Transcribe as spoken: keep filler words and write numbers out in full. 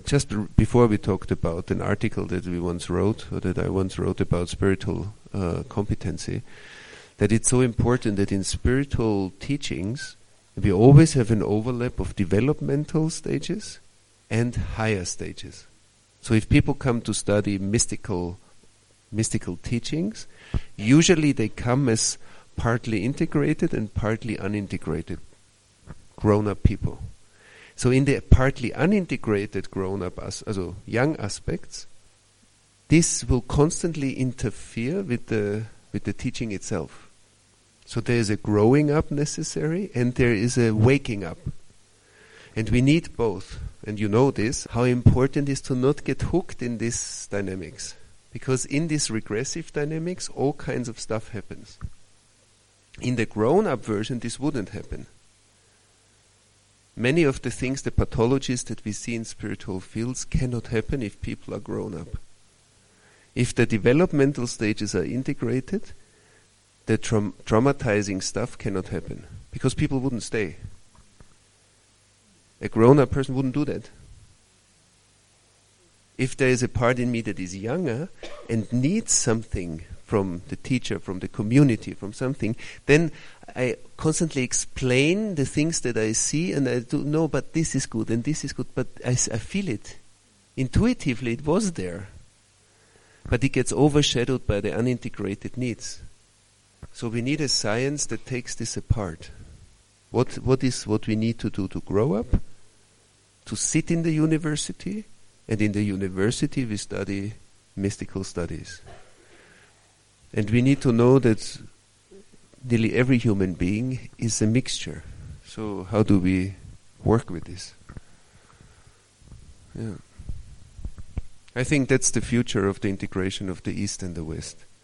just r- before we talked about an article that we once wrote, or that I once wrote about spiritual uh, competency, that it's so important that in spiritual teachings we always have an overlap of developmental stages and higher stages. So if people come to study mystical mystical teachings, usually they come as partly integrated and partly unintegrated grown-up people. So in the partly unintegrated grown-up, as, also young aspects, this will constantly interfere with the with the teaching itself. So there is a growing up necessary and there is a waking up. And we need both. And you know this, how important it is to not get hooked in this dynamics. Because in this regressive dynamics, all kinds of stuff happens. In the grown-up version, this wouldn't happen. Many of the things, the pathologies that we see in spiritual fields cannot happen if people are grown up. If the developmental stages are integrated, the tra- traumatizing stuff cannot happen. Because people wouldn't stay. A grown-up person wouldn't do that. If there is a part in me that is younger and needs something from the teacher, from the community, from something, then I constantly explain the things that I see and I do know, but this is good and this is good, but I, s- I feel it. Intuitively it was there. But it gets overshadowed by the unintegrated needs. So we need a science that takes this apart. What what is what we need to do to grow up? To sit in the university, and in the university we study mystical studies. And we need to know that nearly every human being is a mixture. So how do we work with this? Yeah. I think that's the future of the integration of the East and the West.